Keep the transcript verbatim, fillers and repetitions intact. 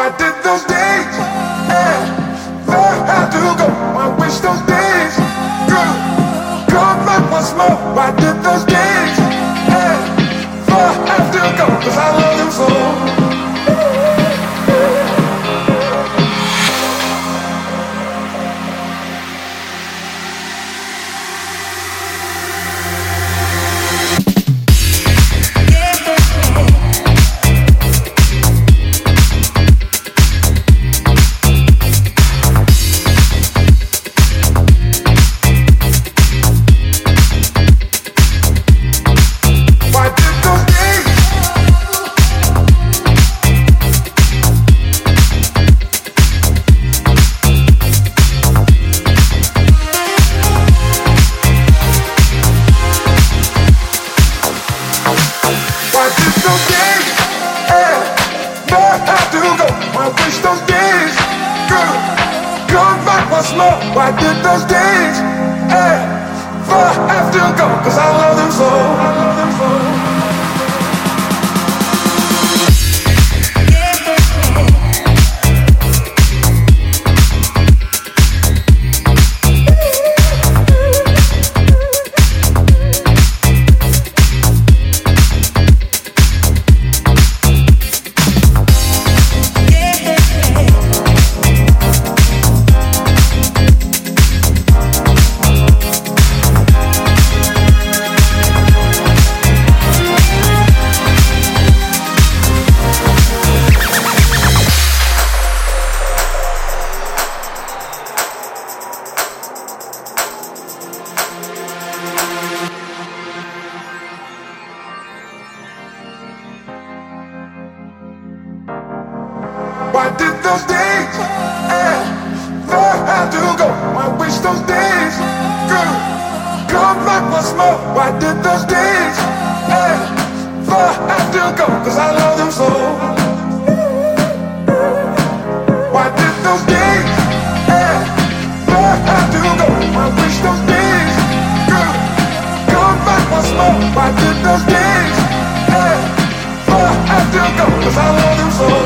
Why did those days ever have to go? I wish those days could come back once more. Why did those days ever have to go? 'Cause I love them so. Why did those days ever have to go? 'Cause I love them so. I love them so. Why did those days ever have to go? I wish those days could come back once more. Why did those days ever have to go? 'Cause I love them so. Why did those days ever have to go? I wish those days could come back once more. Why did those days ever have to go? 'Cause I love them so.